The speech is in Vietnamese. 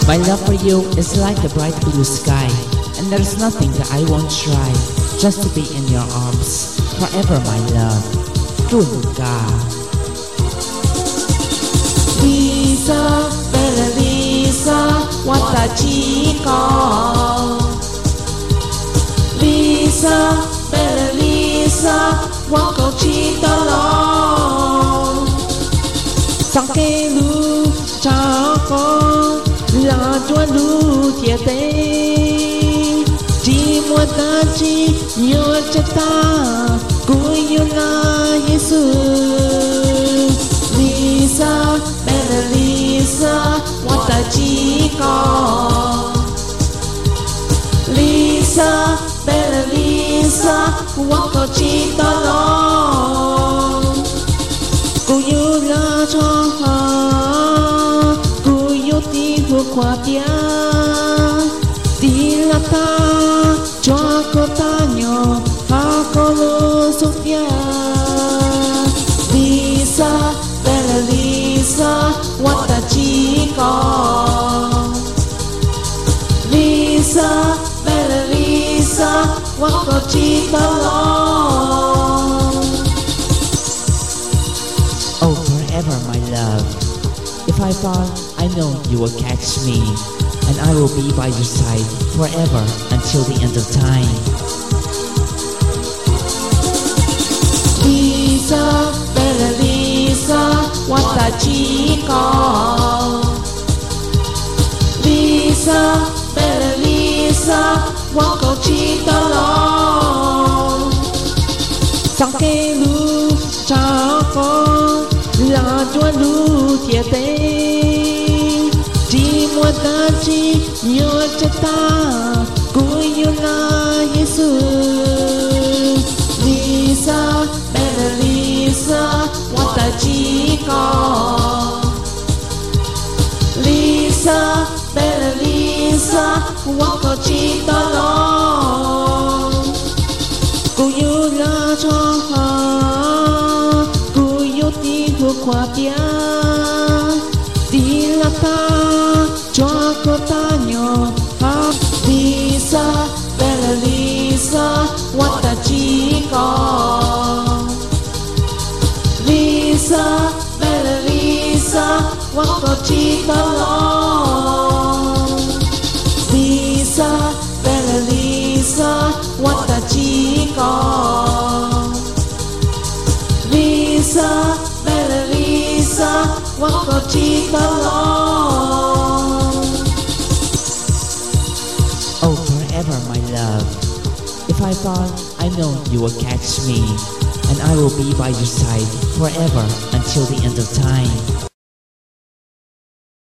My love for you is like the bright blue sky, and there's nothing that I won't try just to be in your arms forever, my love. Tunca. Lisa, bella Lisa, watashi ko. Lisa, bella Lisa, wako chitalo. Sake lu cha con là chúa lu thiệt tế. Chỉ muốn ta chỉ nhớ cho ta cuối yêu là Giêsu. Lisa, bella Lisa, watashi ko. Lisa, bella Lisa, wako chitalo. Cô yêu là cho hà, cô yêu tí thuộc qua tia. Tí là ta, cho cô ta nhỏ, ha cô lô xúc tia. Lisa, bella Lisa, watashi ko. Lisa, bella Lisa, wako chitalo. Oh, forever, my love. If I fall, I know you will catch me, and I will be by your side forever until the end of time. Lisa, bella Lisa, watashi ko. Lisa, bella Lisa, wako chitalo. Sake lu cha con là chúa lu thiệt tế. Chỉ muốn ta chỉ nhớ cho ta cuối yêu là Giêsu. Lisa, bella Lisa, watashi ko. Lisa, bella Lisa, wako chitalo. Cô yêu là cho hà, cô yêu tí thuộc qua tia. Tí là ta, cho cô ta nhỏ ha. Lisa, bella Lisa, watashi ko. Lisa, bella Lisa, wako chitalo. Lisa, bella Lisa, watashi ko. Lisa, bella Lisa, wako chitalo. Oh, forever, my love. If I fall, I know you will catch me, and I will be by your side forever until the end of time.